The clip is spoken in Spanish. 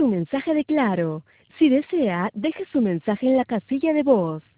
su mensaje de Claro. Si desea, deje su mensaje en la casilla de voz.